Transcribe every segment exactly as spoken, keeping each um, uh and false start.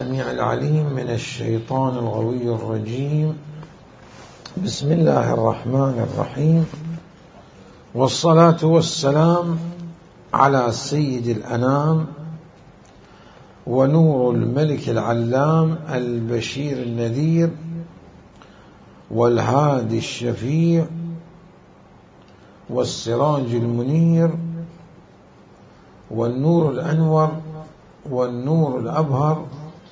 السميع العليم من الشيطان الغوي الرجيم. بسم الله الرحمن الرحيم، والصلاة والسلام على سيد الأنام ونور الملك العلام البشير النذير والهادي الشفيع والسراج المنير والنور الأنور والنور الأبهر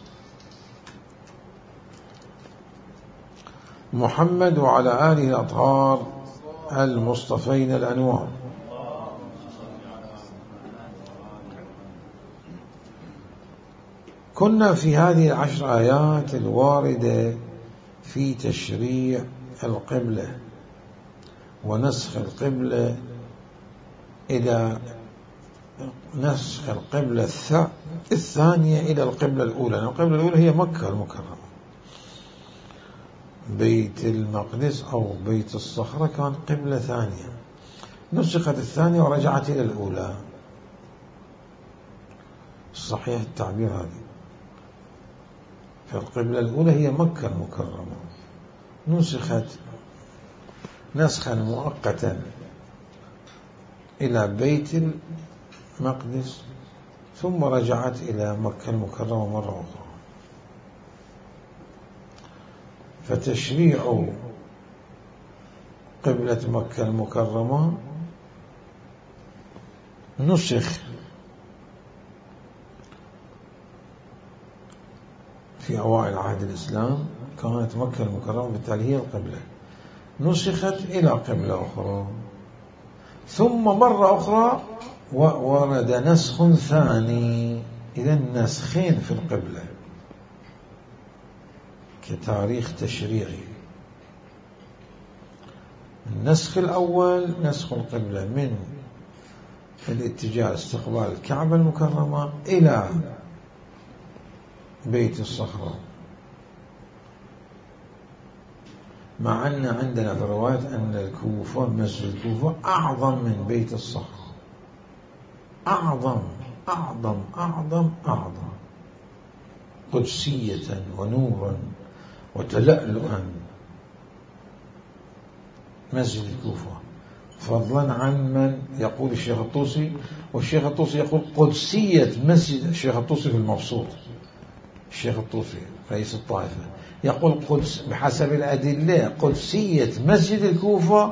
محمد وعلى آله الأطهار المصطفين الأنوار. كنا في هذه العشر آيات الواردة في تشريع القبلة ونسخ القبلة إلى نسخ القبلة الثانية إلى القبلة الأولى. القبلة الأولى هي مكة المكرمة، بيت المقدس أو بيت الصخرة كان قبلة ثانية، نسخت الثانية ورجعت إلى الأولى. صحيح التعبير هذا. فالقبلة الأولى هي مكة المكرمة، نسخت نسخا مؤقتا إلى بيت المقدس ثم رجعت إلى مكة المكرمة مرة أخرى. فتشريع قبلة مكة المكرمة نسخ في أوائل عهد الإسلام، كانت مكة المكرمة بالتالي هي القبلة، نسخت إلى قبلة أخرى، ثم مرة أخرى ورد نسخ ثاني. إذن نسخين في القبلة كتاريخ تشريعي. النسخ الأول نسخ القبلة من الاتجاه استقبال الكعبة المكرمة إلى بيت الصخرة، مع أن عندنا في الروايات أن الكوفة مسجد الكوفة أعظم من بيت الصخرة، أعظم أعظم أعظم أعظم قدسية ونورا وتلألؤا مسجد الكوفة، فضلا عن من يقول الشيخ الطوسي، والشيخ الطوسي يقول قدسية مسجد الشيخ الطوسي في المبسوط. الشيخ الطوسي رئيس الطائفة يقول قدس بحسب الأدلة قدسية مسجد الكوفة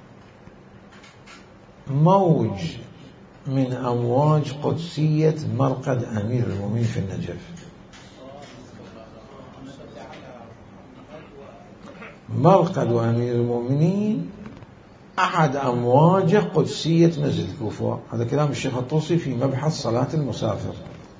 موج من أمواج قدسية مرقد أمير المؤمنين في النجف. مرقد أمير المؤمنين أحد أمواج قدسية مسجد الكوفة. هذا كلام الشيخ الطوسي في مبحث صلاة المسافر.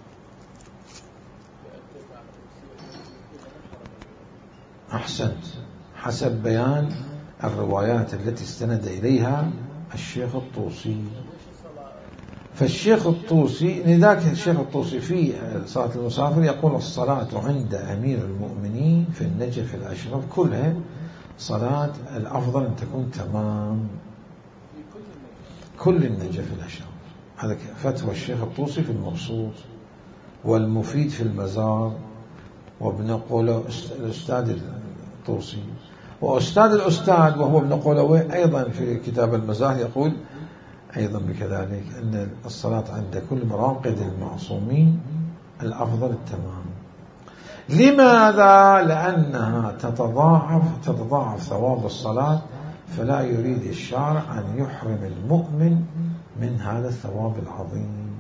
أحسنت، حسب بيان الروايات التي استند إليها الشيخ الطوسي. فالشيخ الطوسي لذلك الشيخ الطوسي في صلاة المسافر يقول الصلاة عند أمير المؤمنين في النجف الأشرف كلها صلاة الأفضل أن تكون تمام كل النجف الأشرف. هذا فتوى الشيخ الطوسي في المبسوط والمفيد في المزار، وابن قولو الأستاذ الطوسي، وأستاذ الأستاذ وهو ابن قولوي أيضا في كتاب المزار يقول أيضا بكذلك أن الصلاة عند كل مراقد المعصومين الأفضل التمام. لماذا؟ لأنها تتضاعف تتضاعف ثواب الصلاة، فلا يريد الشارع أن يحرم المؤمن من هذا الثواب العظيم،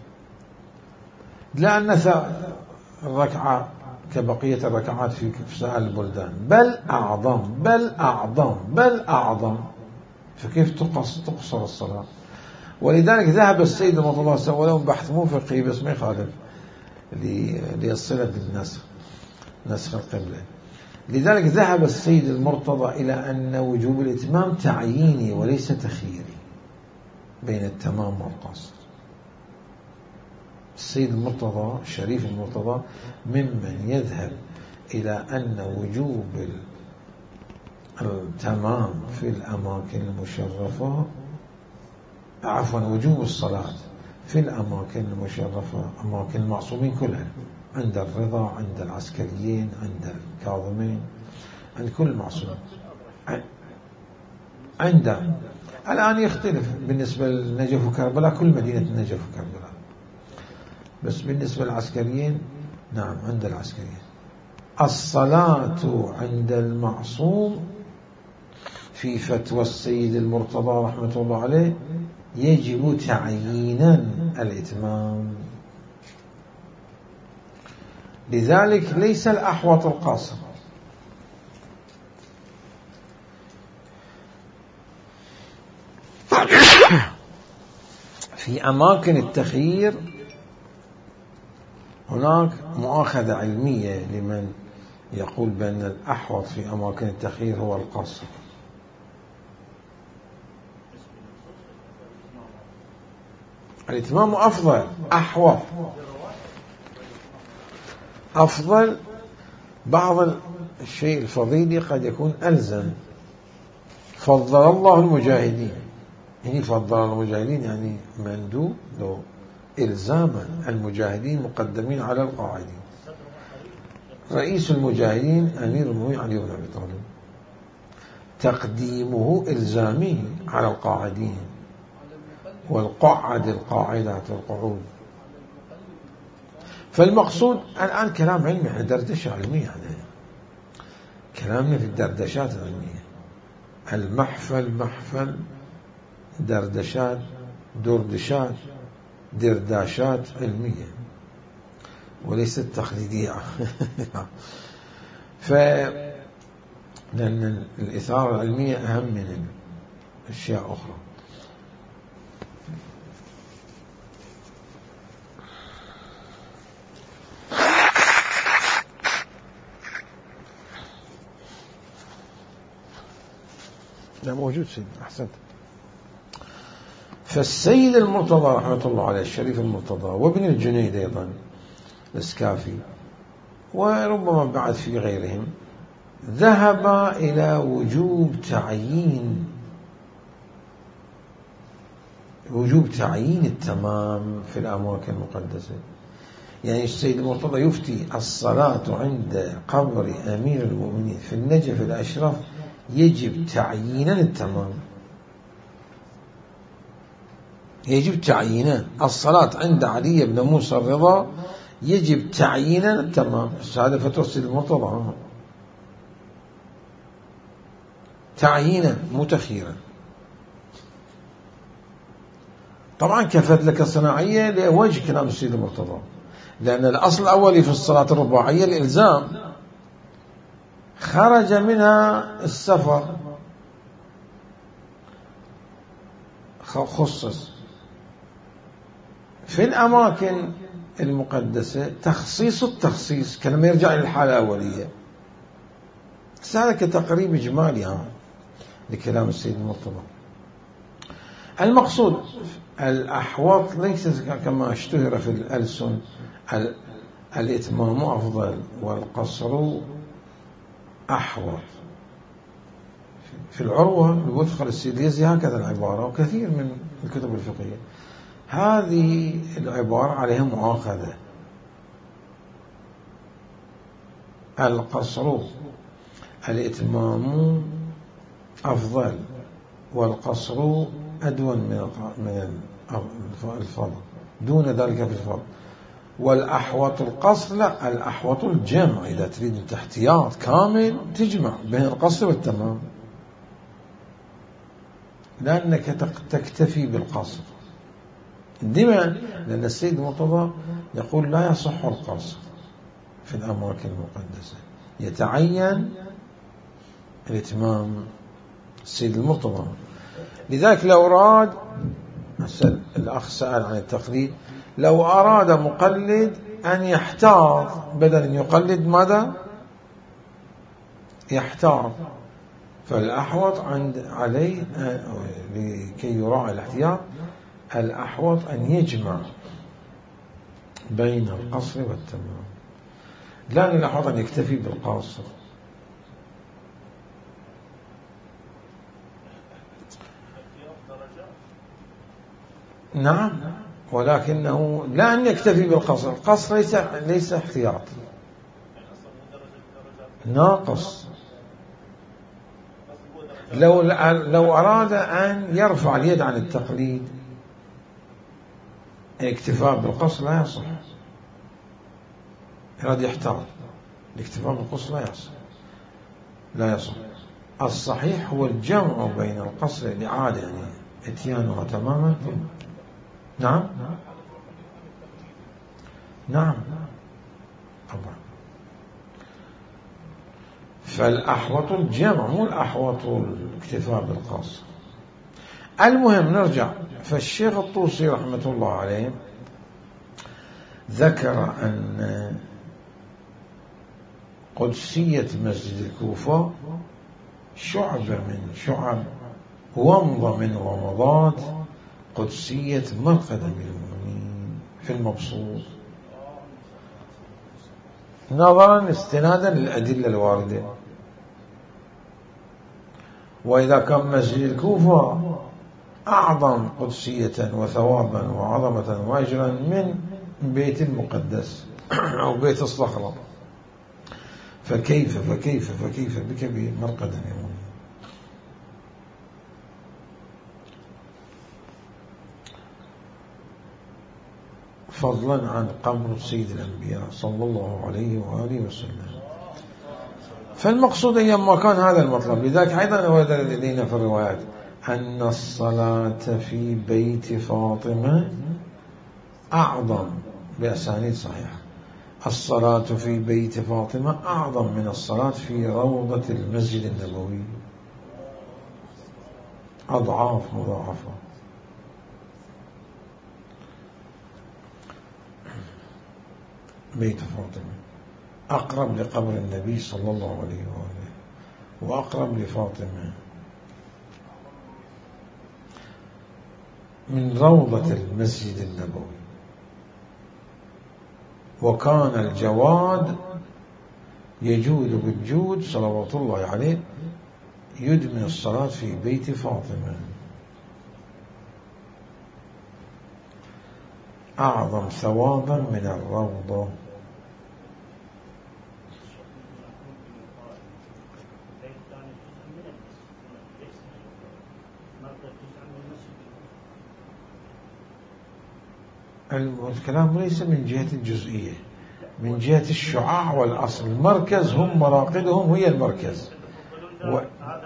لأن الركعة كبقية الركعات في سائر البلدان بل أعظم بل أعظم بل أعظم، فكيف تقصر الصلاة؟ ولذلك ذهب السيد رحمه الله سوى لهم بحث مو فقهي بس ما يخالف ليصل بالنسخ نسخ القبلة. لذلك ذهب السيد المرتضى إلى أن وجوب الإتمام تعييني وليس تخييري بين التمام والقصر. السيد المرتضى الشريف المرتضى ممن يذهب إلى أن وجوب التمام في الأماكن المشرفة عفوا وجوب الصلاة في الأماكن المشرفة أماكن المعصومين كلها عند الرضا، عند العسكريين، عند الكاظمين، عند كل المعصومين. عند الآن يختلف بالنسبة للنجف وكربلاء، كل مدينة النجف وكربلاء، بس بالنسبة للعسكريين نعم عند العسكريين. الصلاة عند المعصوم في فتوى السيد المرتضى رحمة الله عليه يجب تعيينا الإتمام، لذلك ليس الأحوط القاصر. في أماكن التخيير هناك مؤاخذة علمية لمن يقول بأن الأحوط في أماكن التخيير هو القصر. الإتمام أفضل، أحوط، أفضل. بعض الشيء الفضيلي قد يكون ألزم. فضل الله المجاهدين، يعني فضل المجاهدين يعني مندوب له إلزاما، المجاهدين مقدمين على القاعدين. رئيس المجاهدين أمير المؤمنين علي بن أبي طالب، تقديمه إلزامي على القاعدين، والقعد القاعدة القعود. فالمقصود الآن كلام علمي، احنا دردشة علمية، يعني كلامنا في الدردشات العلمية. المحفل محفل، دردشات دردشات درداشات علمية وليست تقليدية. ف لأن الإثارة العلمية أهم من أشياء أخرى. لا موجود سيدنا، أحسنت. فالسيد المرتضى رحمة الله عليه، الشريف المرتضى، وابن الجنيد أيضا السكافي، وربما بعد في غيرهم، ذهب إلى وجوب تعيين وجوب تعيين التمام في الأماكن المقدسة. يعني السيد المرتضى يفتي الصلاة عند قبر أمير المؤمنين في النجف الأشرف يجب تعيينا التمام، يجب تعيينا. الصلاة عند علي بن موسى الرضا يجب تعيينا التمام. هذا فتوى السيد المرتضى، تعيينا متخيرا. طبعا كفت لك الصناعية لوجه كلام السيد المرتضى، لأن الأصل الأولي في الصلاة الرباعية الإلزام، خرج منها السفر، خصص. في الأماكن المقدسة تخصيص التخصيص كلما يرجع للحالة الأولية. هذا كتقريب إجمالي ها لكلام السيد المرتضى. المقصود الأحوط ليس كما اشتهر في الألسن الإتمام أفضل والقصر أحوط. في العروة الوفق للسيديزي هكذا العبارة، وكثير من الكتب الفقهية هذه العبارة عليها مؤاخذة. القصر الإتمام أفضل والقصر أدون من الفضل، دون ذلك في الفضل. والأحوط القصر لا، الأحوط الجمع. إذا تريد أنت احتياط كامل تجمع بين القصر والتمام، لأنك تكتفي بالقصر. لما؟ لأن السيد المرتضى يقول لا يصح القصر في الأماكن المقدسة، يتعين الإتمام السيد المرتضى. لذلك لو أراد، الأخ سأل عن التقليد، لو أراد مقلد أن يحتاط بدل أن يقلد ماذا؟ يحتاط. فالأحوط عند عليه لكي يراعي الاحتياط، الأحوط أن يجمع بين القصر والتمام، لأن الأحوط أن يكتفي بالقاصر. نعم ولكنه لا أن يكتفي بالقصر. القصر ليس ليس احتياط، ناقص. لو لو أراد أن يرفع اليد عن التقليد الاكتفاء بالقصر لا يصح، يراد يحتاط، الاكتفاء بالقصر لا يصح لا يصح. الصحيح هو الجمع بين القصر الإعادة، يعني اتيانها تماما. نعم نعم طبعا. فالأحوط الجمع مو الأحوط الاكتفاء بالقصر. المهم نرجع. فالشيخ الطوسي رحمة الله عليه ذكر أن قدسية مسجد الكوفة شعبة من شعب ومضة من ومضات قدسية مرقد أمير المؤمنين في المبسوط، نظرا استنادا للأدلة الواردة. وإذا كان مسجد الكوفة أعظم قدسية وثوابا وعظمة وأجرا من بيت المقدس أو بيت الصخرة، فكيف فكيف فكيف بك بمرقد أمير المؤمنين. فضلا عن قبر سيد الأنبياء صلى الله عليه وآله وسلم. فالمقصود أيما كان هذا المطلب. لذلك أيضا ورد لدينا في الروايات أن الصلاة في بيت فاطمة أعظم بأسانيد صحيحة. الصلاة في بيت فاطمة أعظم من الصلاة في روضة المسجد النبوي أضعاف مضاعفة. بيت فاطمة أقرب لقبر النبي صلى الله عليه وآله، وأقرب لفاطمة من روضة المسجد النبوي. وكان الجواد يجود بالجود صلوات الله عليه يدمن الصلاة في بيت فاطمة أعظم ثوابا من الروضة. الكلام ليس من جهة الجزئية، من جهة الشعاع والأصل. المركز هم مراقدهم هي المركز و...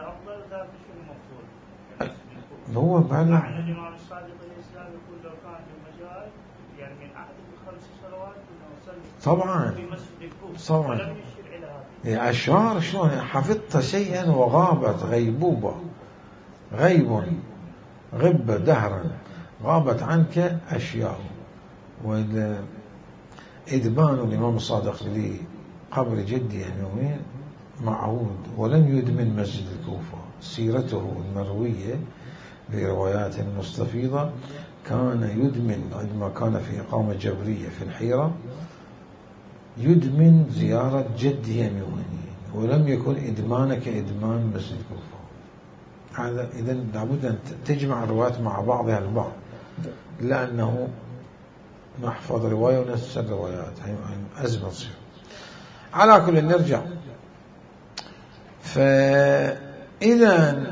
هو بلع طبعا طبعا. أشعار شلون حفظت شيئا وغابت غيبوبة، غيب غب دهرا غابت عنك أشياء. وإدبان الإمام الصادق لقبر جدي المؤمنين معهود، ولم يدمن مسجد الكوفة. سيرته المروية بروايات مستفيضة كان يدمن عندما كان في إقامة جبرية في الحيرة، يدمن زيارة جدي المؤمنين، ولم يكن إدمان كإدمان مسجد الكوفة. هذا إذن لابد أن تجمع الروايات مع بعضها البعض، لأنه نحفظ رواية وننسى الروايات، أزمة تصير. على كل نرجع. فإذا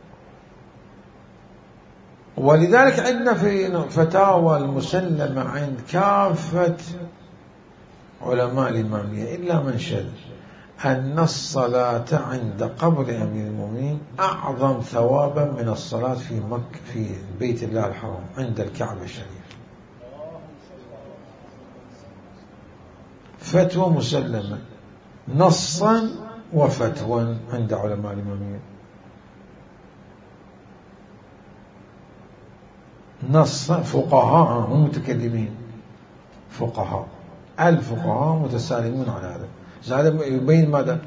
ولذلك عندنا في فتاوى المسلمة عند كافة علماء الإمامية إلا من شذ أن الصلاة عند قبر أمير المؤمنين أعظم ثوابا من الصلاة في مكة في بيت الله الحرام عند الكعبة الشريف. فتوى مسلمة نصا وفتوى عند علماء الإمامية. نص فقهاء هم متكلمين، فقهاء الفقهاء متسالمون على هذا. هذا يبين ماذا؟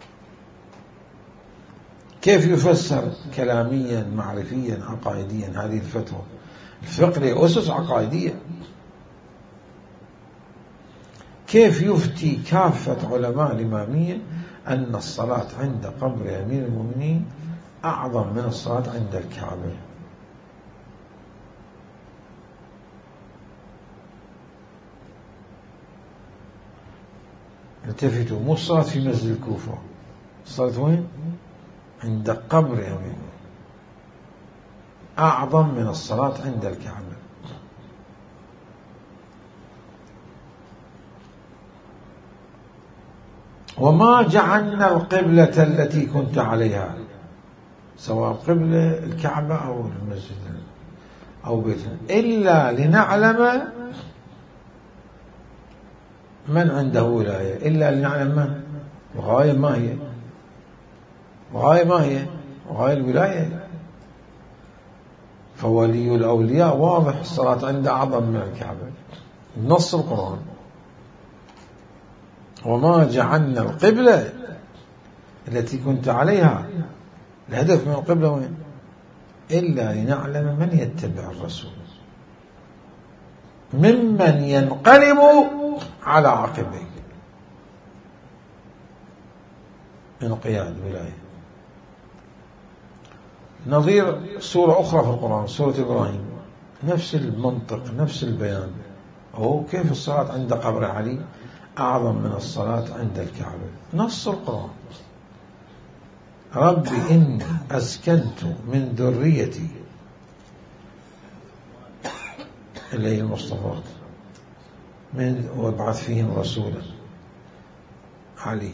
كيف يفسر كلاميا معرفيا عقائديا هذه الفتوى؟ الفقه له أسس عقائدية. كيف يفتي كافة علماء الإمامية أن الصلاة عند قبر أمير المؤمنين أعظم من الصلاة عند الكعبة؟ التفتوا، مو الصلاة في مسجد الكوفة، الصلاة وين؟ عند قبر أمين، أعظم من الصلاة عند الكعبة. وما جعلنا القبلة التي كنت عليها، سواء قبلة الكعبة أو المسجد أو بيتنا، إلا لنعلم من عنده ولاية، إلا لنعلم من. الغاية ما هي؟ الغاية ما هي؟ الغاية الولاية. فولي الأولياء واضح الصلاة عنده أعظم من الكعبة، نص القرآن. وما جعلنا القبلة التي كنت عليها، الهدف من القبلة وين؟ إلا لنعلم من يتبع الرسول ممن ينقلب على عقبيه، انقياد ولاية. نظير سورة أخرى في القرآن، سورة إبراهيم، نفس المنطق نفس البيان. أو كيف الصلاة عند قبر علي أعظم من الصلاة عند الكعبة، نص القرآن. ربي إني أسكنت من ذريتي، اللي هي المصطفى، من وابعث فيهم رسولا، علي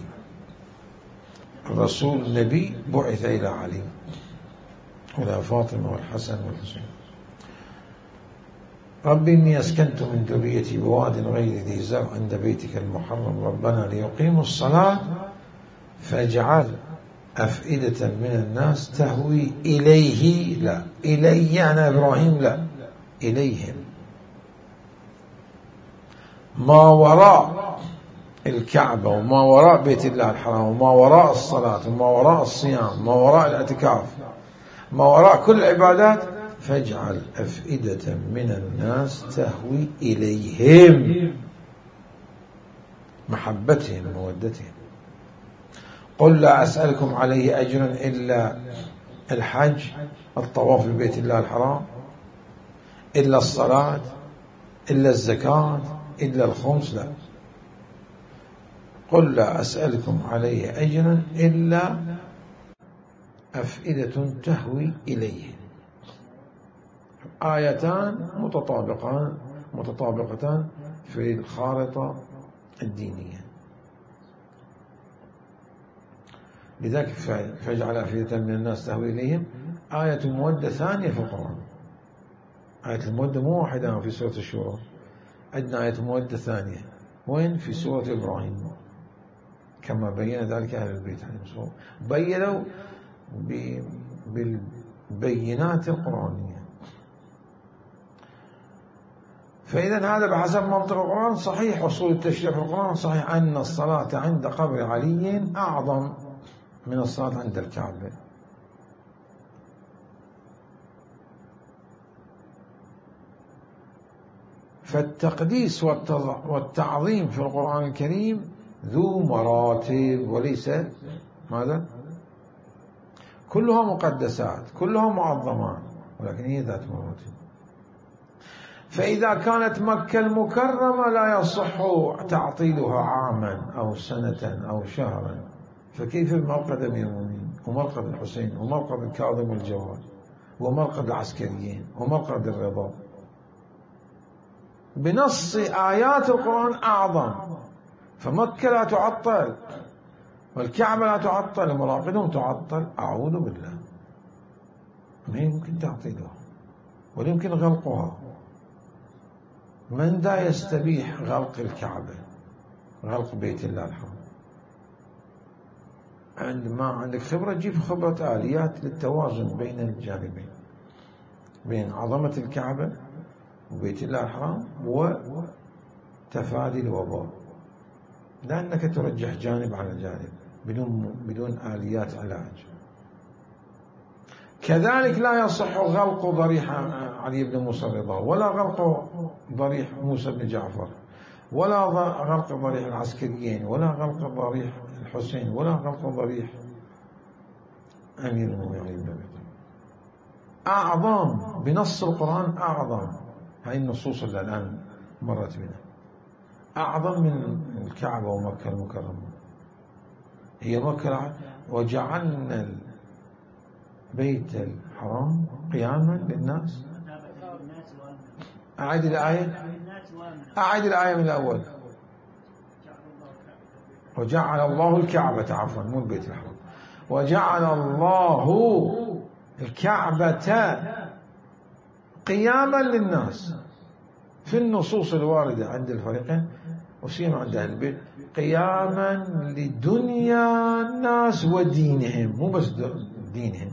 الرسول نبي بعث إلى علي وإلى فاطمة والحسن والحسين. ربي إني أسكنت من ذريتي بواد غير ذي زرع عند بيتك المحرم ربنا ليقيموا الصلاة فاجعل أفئدة من الناس تهوي إليه، لا إلي أنا إبراهيم، لا إليهم، ما وراء الكعبة وما وراء بيت الله الحرام وما وراء الصلاة وما وراء الصيام، ما وراء الاعتكاف، ما وراء كل العبادات، فاجعل أفئدة من الناس تهوي إليهم، محبتهم مودتهم. قل لا أسألكم عليه أجرا إلا الحج، الطواف ببيت الله الحرام، إلا الصلاة، إلا الزكاة، إلا الخمس، لا. قل لا أسألكم عليه أجرا إلا أفئدة تهوي إليه. آيتان متطابقان متطابقتان في الخارطة الدينية. لذلك فاجعل أفئدة من الناس تهوي إليهم آية مودة ثانية في القرآن. آية المودة مو واحدة في سورة الشورى، عندنا آية مودة ثانية وين؟ في سورة إبراهيم، كما بين ذلك أهل البيت عليهم السلام، بينوا بالبينات القرآنية. فإذا هذا بحسب منطق القرآن صحيح، أصول التشريع في القرآن صحيح أن الصلاة عند قبر علي أعظم من الصلاة عند الكعبة. فالتقديس والتعظيم في القرآن الكريم ذو مراتب، وليس ماذا؟ كلها مقدسات، كلها معظمات، ولكن هي ذات مراتب. فإذا كانت مكة المكرمة لا يصح تعطيلها عاما أو سنة أو شهرا، فكيف بمرقد أمير المؤمنين ومرقد الحسين ومرقد الكاظم والجواد ومرقد العسكريين ومرقد الرضا؟ بنص آيات القرآن أعظم. فمكة لا تعطل والكعبة لا تعطل ومراقدهم تعطل، أعوذ بالله، ما يمكن تعطيلها ولا يمكن غلقها. من ذا يستبيح غلق الكعبة، غلق بيت الله الحرام؟ عندما عندك خبرة جيب خبرة آليات للتوازن بين الجانبين، بين عظمة الكعبة وبيت الله الحرام وتفادي الوباء، لأنك ترجح جانب على جانب بدون بدون آليات علاج. كذلك لا يصح غلق ضريح علي بن موسى الرضا، ولا غلق ضريح موسى بن جعفر، ولا غلق ضريح العسكريين، ولا غلق ضريح الحسين، ولا غلق ضريح أمير المؤمنين. أعظم بنص القرآن، أعظم هاي النصوص اللي الآن مرت بنا، أعظم من الكعبة ومكة المكرمة. هي مكة، وجعلنا البيت الحرام قياما للناس. أعيد الآية أعيد الآية من الأول. وجعل الله الكعبة، عفوا مو البيت الحرام، وجعل الله الكعبة قياما للناس. في النصوص الواردة عند الفريقين وسيما عند أهل البيت قياما لدنيا الناس ودينهم، مو بس دينهم.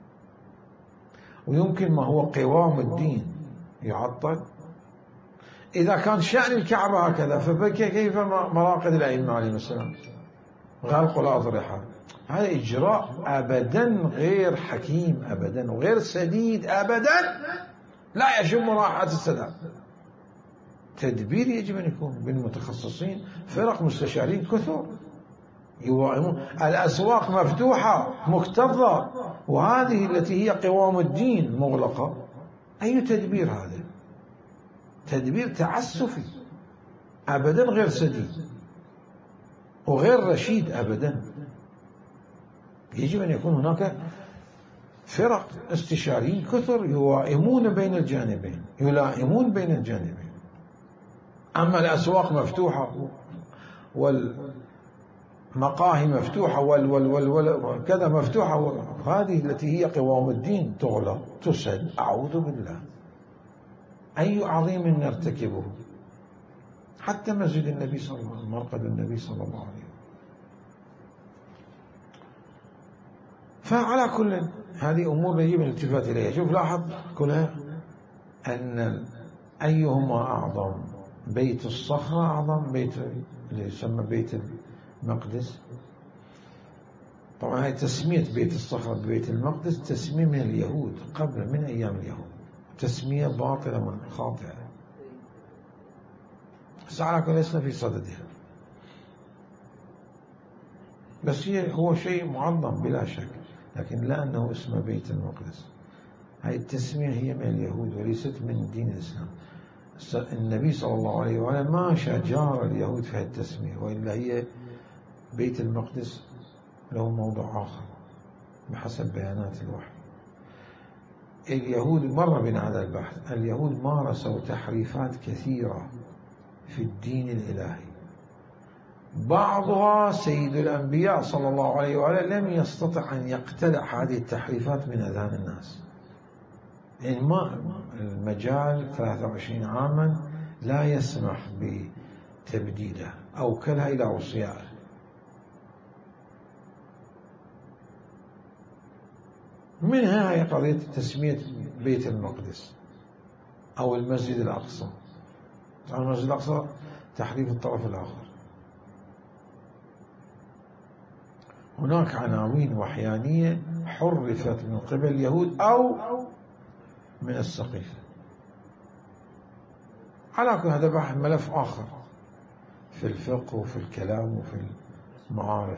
ويمكن ما هو قوام الدين يعطل إذا كان شأن الكعبة هكذا، فكيف مراقد الأئمة عليهم السلام غلق الأضرحة؟ هذا إجراء أبدا غير حكيم أبدا وغير سديد أبدا، لا يشم رائحة السلام. تدبير يجب أن يكون بالمتخصصين، فرق مستشارين كثر يوائمون. الأسواق مفتوحة مكتظة، وهذه التي هي قوام الدين مغلقة. أي تدبير هذا؟ تدبير تعسفي أبدا غير سديد وغير رشيد أبدا. يجب أن يكون هناك فرق استشاريين كثر يوائمون بين الجانبين، يلائمون بين الجانبين. أما الأسواق مفتوحة والمقاهي مفتوحة وال وال وال وال كذا مفتوحة، هذه التي هي قوام الدين تغلق تسد، أعوذ بالله. أي عظيم نرتكبه. حتى مسجد النبي صلى الله عليه وسلم، مرقد النبي صلى الله عليه وسلم. فعلى كل هذه أمور يجب الالتفات إليها. شوف لاحظ كلها أن أيهما أعظم، بيت الصخرة أعظم، بيت اللي يسمى بيت المقدس. طبعا هاي تسمية بيت الصخرة ببيت المقدس تسمية من اليهود قبل، من أيام اليهود، تسمية باطلة خاطئة، بس على كل لسنا في صددها. بس هي هو شيء معظم بلا شك، لكن لا أنه اسمه بيت المقدس. هاي التسمية هي من اليهود وليست من دين الإسلام. النبي صلى الله عليه وسلم ما شجار اليهود في هذه التسمية، وإلا هي بيت المقدس له موضوع آخر بحسب بيانات الوحي. اليهود مر بنا هذا البحث، اليهود مارسوا تحريفات كثيرة في الدين الإلهي، بعضها سيد الأنبياء صلى الله عليه وآله لم يستطع أن يقتلع هذه التحريفات من أذهان الناس. يعني ما المجال ثلاثة وعشرين عاما لا يسمح بتبديله أو كلها إلى أوصيائه. منها هي قضية تسمية بيت المقدس أو المسجد الأقصى. المسجد الأقصى تحريف الطرف الآخر. هناك عناوين وحيانية حرفت من قبل اليهود أو من السقيفة. على كل هذا بحث ملف آخر في الفقه وفي الكلام وفي المعارف.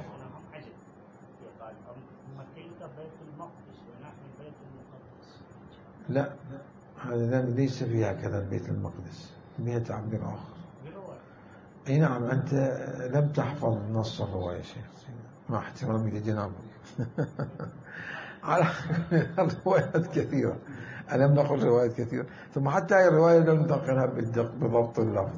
لا، هذا ليس فيها كذا البيت المقدس، بها تعبير آخر. أي نعم، أنت لم تحفظ نص الرواية شيخ، مع احترامي لجنابك. على روايات كثيرة، ألم نقل روايات كثيرة، ثم حتى هذه الرواية لم ننتقلها بضبط اللفظ،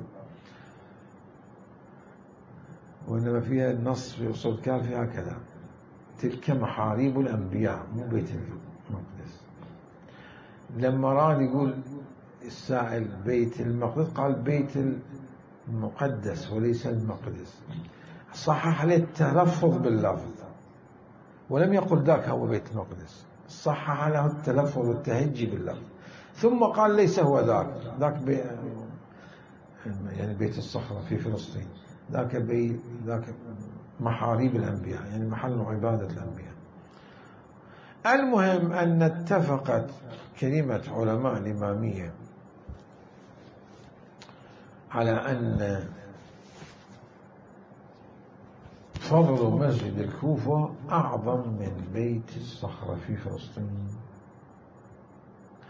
وإنما فيها النص في أصول كان فيها كذا: تلك محاريب الأنبياء، مو بيت المقدس. لما راد يقول السائل بيت المقدس، قال بيت المقدس وليس المقدس، صحح عليه التلفظ باللفظ ولم يقل ذاك هو بيت المقدس، صحح له التلفظ والتهجي باللفظ، ثم قال ليس هو ذاك، ذاك بي يعني بيت الصخرة في فلسطين، ذاك بي ذاك محاريب الأنبياء، يعني محل عبادة الأنبياء. المهم أن اتفقت كلمة علماء الإمامية على أن فضل مسجد الكوفة أعظم من بيت الصخرة في فلسطين،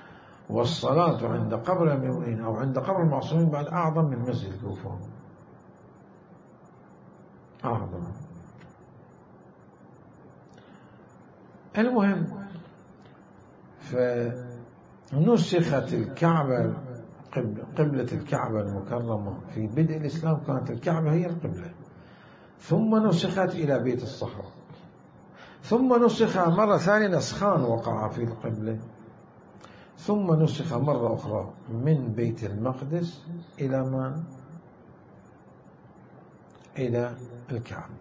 والصلاة عند قبر المؤمنين أو عند قبر المعصومين بعد أعظم من مسجد الكوفة. أعظم. المهم، فنسخت الكعبة، قبلة الكعبة المكرمة في بدء الإسلام كانت الكعبة هي القبلة، ثم نسخت إلى بيت الصخرة، ثم نسخ مرة ثانية نسخان وقع في القبلة، ثم نسخ مرة أخرى من بيت المقدس إلى ما إلى الكعبة.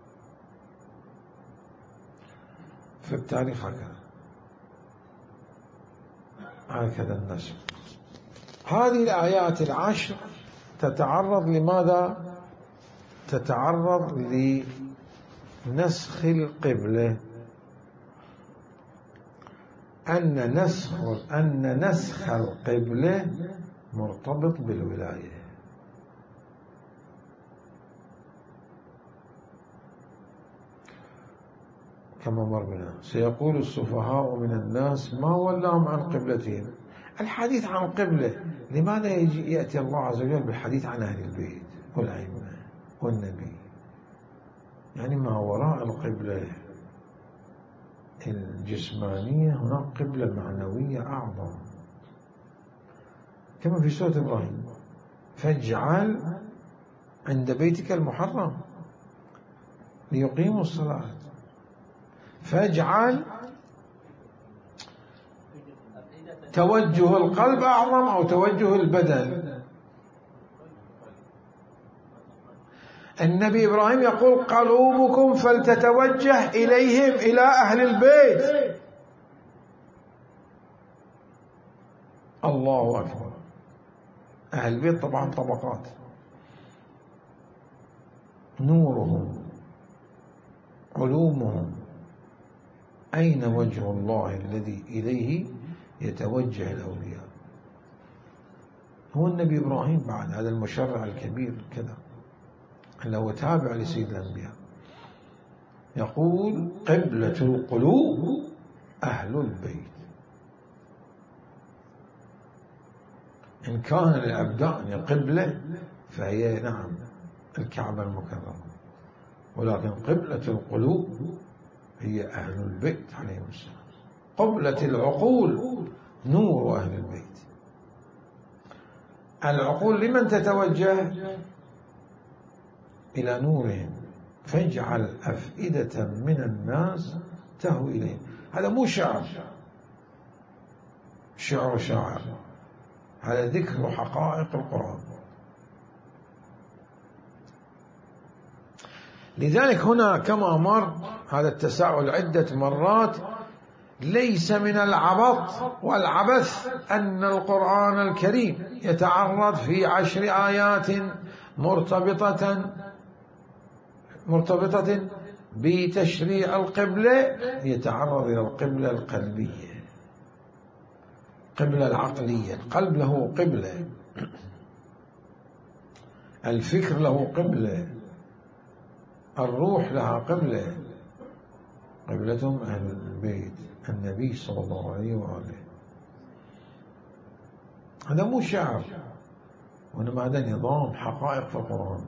في التاريخ هكذا هكذا النسخ. هذه الآيات العشر تتعرض لماذا؟ تتعرض لنسخ القبلة، أن نسخ أن نسخ القبلة مرتبط بالولاية. كما مر بنا، سيقول السفهاء من الناس ما ولاهم عن قبلتهم. الحديث عن قبلة، لماذا يجي يأتي الله عز وجل بالحديث عن أهل البيت والأئمة والنبي؟ يعني ما وراء القبلة الجسمانية هناك قبلة معنوية أعظم، كما في سورة إبراهيم: فاجعل عند بيتك المحرم ليقيموا الصلاة. فاجعل توجه القلب أعظم أو توجه البدن؟ النبي إبراهيم يقول: قلوبكم فلتتوجه إليهم، إلى أهل البيت. الله أكبر. أهل البيت طبعا طبقات، نورهم، علومهم، أين وجه الله الذي إليه يتوجه الأولياء؟ هو النبي إبراهيم بعد هذا المشرع الكبير كذا، أنه تابع لسيد الأنبياء، يقول: قبلة القلوب أهل البيت. إن كان للأبدان قبلة فهي نعم الكعبة المكرمة، ولكن قبلة القلوب هي أهل البيت عليهم السلام. قبلة العقول نور أهل البيت. العقول لمن تتوجه؟ إلى نورهم. فاجعل أفئدة من الناس تهوي إليهم. هذا مو شعر شعر شاعر، هذا ذكر حقائق القرآن. لذلك هنا كما مر هذا التساؤل عدة مرات: ليس من العبط والعبث أن القرآن الكريم يتعرض في عشر آيات مرتبطة مرتبطة بتشريع القبلة، يتعرض إلى القبلة القلبية، القبلة العقلية. القلب له قبلة، الفكر له قبلة، الروح لها قبلة، قبلتهم أهل البيت النبي صلى الله عليه وآله. هذا مو شعر، وإنما هذا نظام حقائق في القرآن.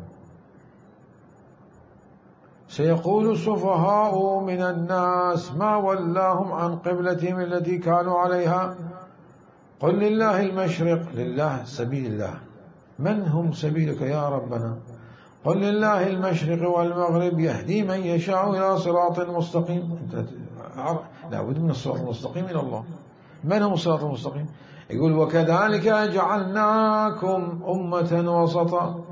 سيقول السفهاء من الناس ما ولاهم عن قبلتهم التي كانوا عليها قل لله المشرق. لله سبيل الله. من هم سبيلك يا ربنا؟ قل لله المشرق والمغرب يهدي من يشاء إلى صراط مستقيم. لا بد من الصراط المستقيم إلى الله. من هم الصراط المستقيم؟ يقول: وكذلك جعلناكم أمة وسطا.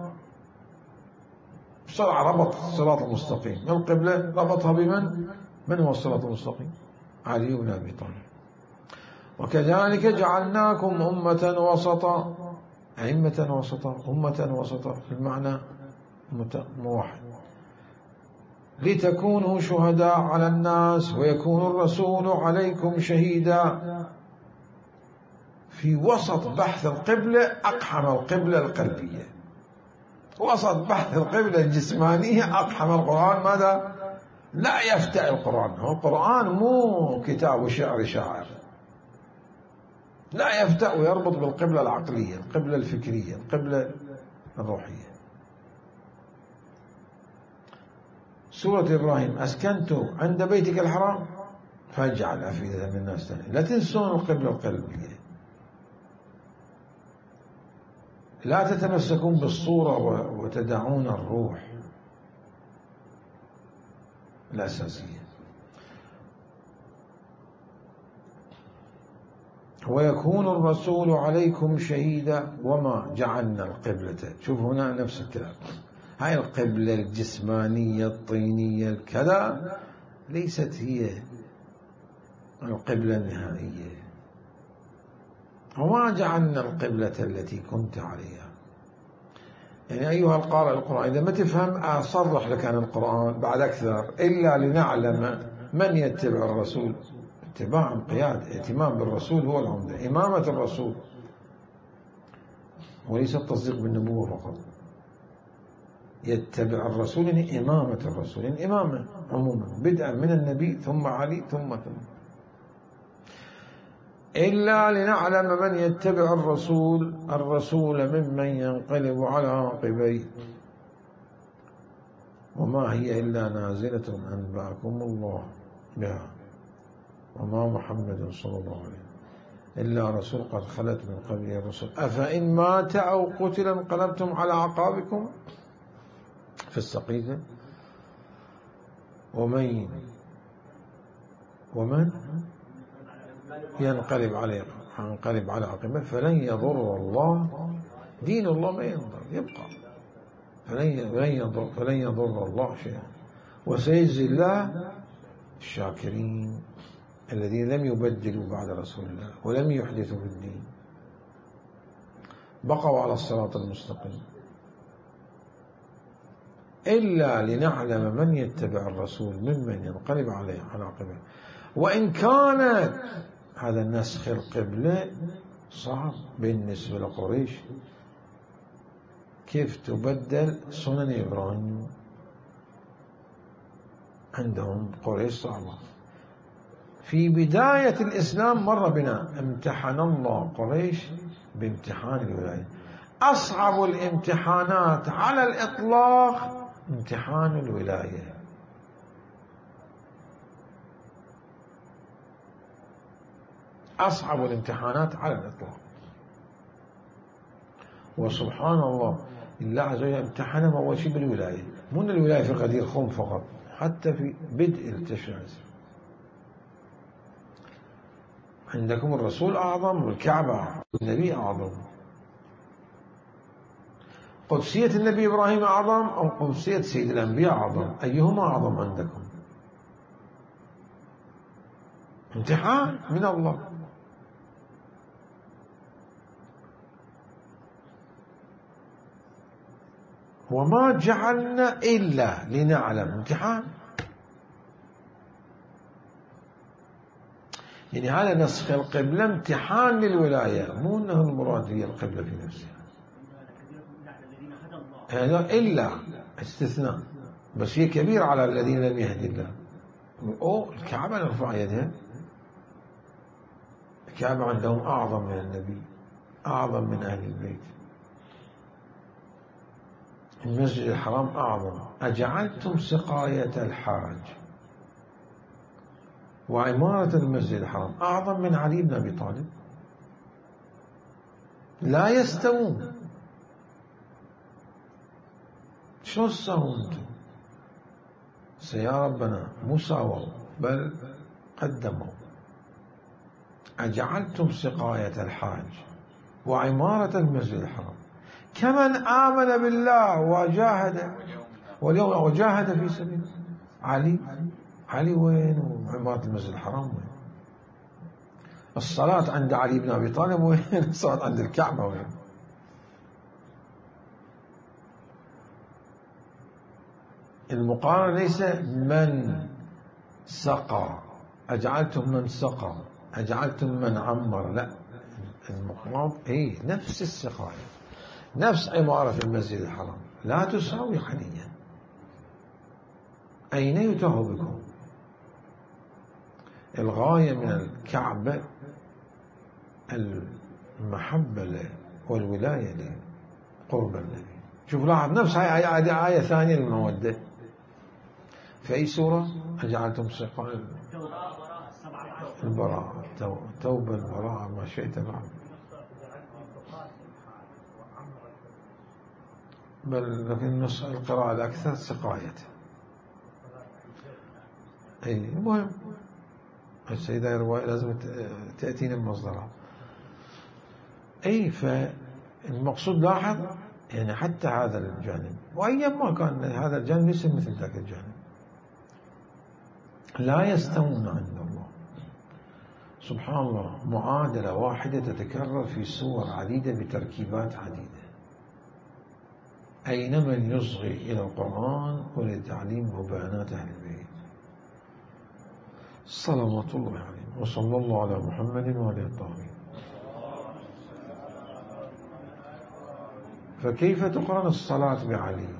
الشرع ربط الصراط المستقيم القبلة، ربطها بمن؟ من هو الصراط المستقيم؟ علي بن أبي طالب. وكذلك جعلناكم أمة وسطا، أئمة وسطا، أمة وسطا في المعنى موحد، لتكونوا شهداء على الناس ويكون الرسول عليكم شهيدا. في وسط بحث القبلة أقحم القبلة القلبية، وسط بحث القبلة الجسمانية أقحم القرآن. ماذا؟ لا يفتأ القرآن. هو القرآن مو كتاب شعر شاعر، لا يفتأ ويربط بالقبلة العقلية، القبلة الفكرية، القبلة الروحية. سورة إبراهيم أسكنت عند بيتك الحرام فاجعل أفئدة من الناس تاني. لا تنسون القبلة القلبية، لا تتمسكون بالصورة وتدعون الروح الأساسية. ويكون الرسول عليكم شهيدا وما جعلنا القبلة. شوف هنا نفس الكلام، هاي القبلة الجسمانية الطينية الكذا ليست هي القبلة النهائية. وما جعلنا القبلة التي كنت عليها. يعني أيها القارئ القرآن، إذا ما تفهم أصرح لك عن القرآن بعد أكثر، إلا لنعلم من يتبع الرسول. اتباع قيادة، اهتمام بالرسول هو العمدة، إمامة الرسول، وليس التصديق بالنبوة فقط. يتبع الرسول يعني إمامة الرسول، يعني إمامة عموما، بدءا من النبي ثم علي ثم ثم إلا لنعلم من يتبع الرسول الرسول ممن ينقلب على عقبيه وما هي إلا نازلة أنبأكم الله بها وما محمد صلى الله عليه وسلم إلا رسول قد خلت من قبله الرسل أفإن مات أو قتل انقلبتم على أعقابكم في السقيفة. ومن ومن ينقلب عليه ينقلب على عقبه فلن يضر الله دين الله، ما ينضر يبقى، فلن يضر فلن يضر الله شيئا وسيجزي الله الشاكرين الذين لم يبدلوا بعد رسول الله ولم يحدثوا في الدين، بقوا على الصراط المستقيم. إلا لنعلم من يتبع الرسول ممن ينقلب عليه على عقبه. وإن كانت هذا النسخ القبلة صعب بالنسبة لقريش، كيف تبدل سنن إبراهيم؟ عندهم قريش صعبة. في بداية الإسلام مر بنا امتحن الله قريش بامتحان الولاية. أصعب الامتحانات على الإطلاق امتحان الولاية. أصعب الامتحانات على الإطلاق. وسبحان الله الله عز وجل امتحنهم أول شيء بالولاية، مو الولاية في غدير خم فقط، حتى في بدء التشريع. عندكم الرسول أعظم والكعبة والنبي أعظم. قدسية النبي إبراهيم أعظم أو قدسية سيد الأنبياء أعظم؟ أيهما أعظم عندكم؟ امتحان من الله. وما جعلنا إلا لنعلم، امتحان. يعني هذا نسخ القبلة امتحان للولاية، مو أنه المراد هي القبلة في نفسها. هذا إلا استثناء، بس هي كبير على الذين لم يهدي الله. أو الكعبة نرفع يدها، الكعبة عندهم أعظم من النبي، أعظم من أهل البيت. المسجد الحرام أعظم. أجعلتم سقاية الحاج وعمارة المسجد الحرام أعظم من علي بن أبي طالب؟ لا يستوون. شو تساوون انتم؟ سيا ربنا مو ساووا بل قدموا. أجعلتم سقاية الحاج وعمارة المسجد الحرام كمن آمن بالله وجاهد واليوم وجاهد في سبيل علي. علي وين؟ وعمارة المسجد الحرام وين؟ الصلاة عند علي بن أبي طالب وين؟ الصلاة عند الكعبة وين؟ المقارنة ليس من سقى، أجعلتم من سقى، أجعلتم من عمر، لا، المقام إيه نفس السقاية، نفس عمارة المسجد الحرام، لا تساوي حاليا. أين يتاه بكم؟ الغاية من الكعبة المحبة والولاية لقرب النبي. شوف لاحظ نفس هاي آية, آية ثانية للمودة. في أي سورة أجعلتم سقاية البراءة توبة البراءة ما شئت بعد بل لكن نص القراءة الأكثر سقاية. أي المهم السيدة رواية لازم تأتينا بمصدرها. أي فالمقصود لاحظ يعني حتى هذا الجانب، وأيما كان هذا الجانب ليس مثل ذاك الجانب، لا يستوون عند الله. سبحان الله، معادلة واحدة تتكرر في صور عديدة بتركيبات عديدة. أين من يصغي إلى القرآن ولتعليم وبيانات أهل البيت صلوات الله عليهم، وصلى الله على محمد وعلى الطاهرين. فكيف تقرن الصلاة بعلي